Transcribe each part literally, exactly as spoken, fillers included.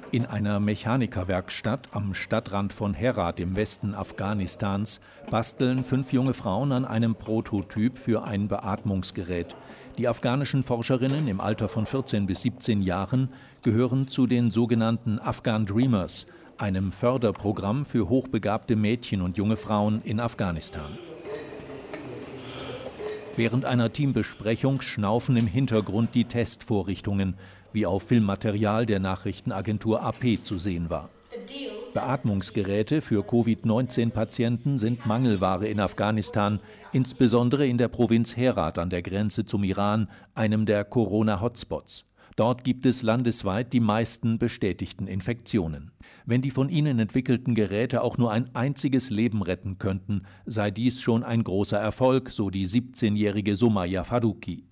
In einer Mechanikerwerkstatt am Stadtrand von Herat im Westen Afghanistans basteln fünf junge Frauen an einem Prototyp für ein Beatmungsgerät. Die afghanischen Forscherinnen im Alter von vierzehn bis siebzehn Jahren gehören zu den sogenannten Afghan Dreamers, einem Förderprogramm für hochbegabte Mädchen und junge Frauen in Afghanistan. Während einer Teambesprechung schnaufen im Hintergrund die Testvorrichtungen, wie auf Filmmaterial der Nachrichtenagentur A P zu sehen war. Beatmungsgeräte für Covid neunzehn Patienten sind Mangelware in Afghanistan, insbesondere in der Provinz Herat an der Grenze zum Iran, einem der Corona-Hotspots. Dort gibt es landesweit die meisten bestätigten Infektionen. Wenn die von ihnen entwickelten Geräte auch nur ein einziges Leben retten könnten, sei dies schon ein großer Erfolg, so die siebzehnjährige Sumaya Faruqi.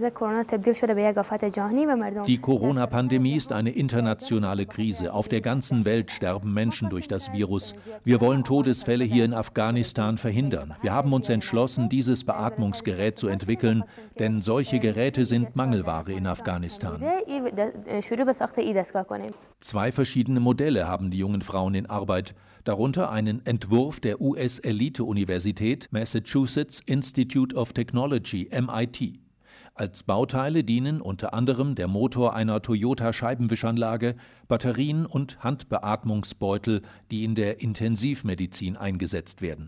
Die Corona-Pandemie ist eine internationale Krise. Auf der ganzen Welt sterben Menschen durch das Virus. Wir wollen Todesfälle hier in Afghanistan verhindern. Wir haben uns entschlossen, dieses Beatmungsgerät zu entwickeln, denn solche Geräte sind Mangelware in Afghanistan. Zwei verschiedene Modelle haben die jungen Frauen in Arbeit, darunter einen Entwurf der U S-Elite-Universität Massachusetts Institute of Technology, M I T. Als Bauteile dienen unter anderem der Motor einer Toyota-Scheibenwischanlage, Batterien und Handbeatmungsbeutel, die in der Intensivmedizin eingesetzt werden.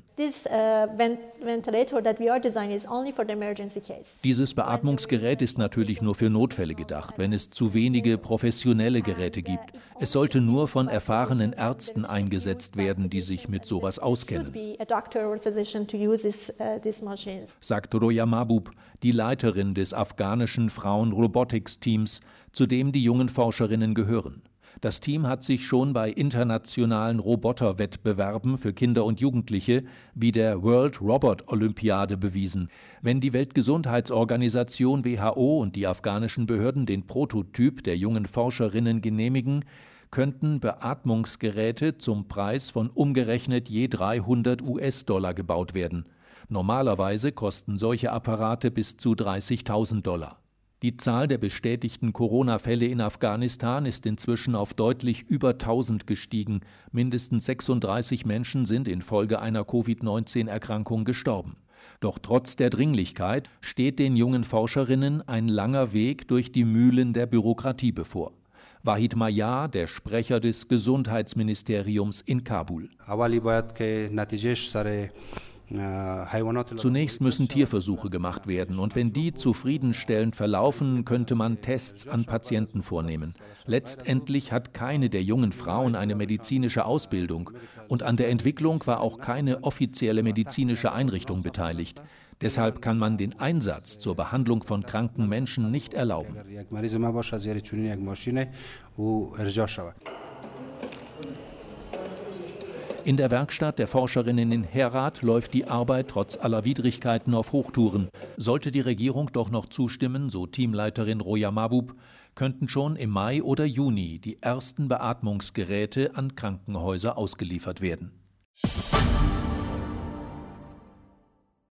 Dieses Beatmungsgerät ist natürlich nur für Notfälle gedacht, wenn es zu wenige professionelle Geräte gibt. Es sollte nur von erfahrenen Ärzten eingesetzt werden, die sich mit sowas auskennen, sagt Roya Mahbub, die Leiterin des afghanischen Frauen-Robotics-Teams, zu dem die jungen Forscherinnen gehören. Das Team hat sich schon bei internationalen Roboterwettbewerben für Kinder und Jugendliche wie der World Robot Olympiade bewiesen. Wenn die Weltgesundheitsorganisation W H O und die afghanischen Behörden den Prototyp der jungen Forscherinnen genehmigen, könnten Beatmungsgeräte zum Preis von umgerechnet je dreihundert US-Dollar gebaut werden. Normalerweise kosten solche Apparate bis zu dreißigtausend Dollar. Die Zahl der bestätigten Corona-Fälle in Afghanistan ist inzwischen auf deutlich über tausend gestiegen. Mindestens sechsunddreißig Menschen sind infolge einer Covid neunzehn Erkrankung gestorben. Doch trotz der Dringlichkeit steht den jungen Forscherinnen ein langer Weg durch die Mühlen der Bürokratie bevor. Wahid Mayar, der Sprecher des Gesundheitsministeriums in Kabul. Zunächst müssen Tierversuche gemacht werden und wenn die zufriedenstellend verlaufen, könnte man Tests an Patienten vornehmen. Letztendlich hat keine der jungen Frauen eine medizinische Ausbildung und an der Entwicklung war auch keine offizielle medizinische Einrichtung beteiligt. Deshalb kann man den Einsatz zur Behandlung von kranken Menschen nicht erlauben. In der Werkstatt der Forscherinnen in Herat läuft die Arbeit trotz aller Widrigkeiten auf Hochtouren. Sollte die Regierung doch noch zustimmen, so Teamleiterin Roya Mahbub, könnten schon im Mai oder Juni die ersten Beatmungsgeräte an Krankenhäuser ausgeliefert werden.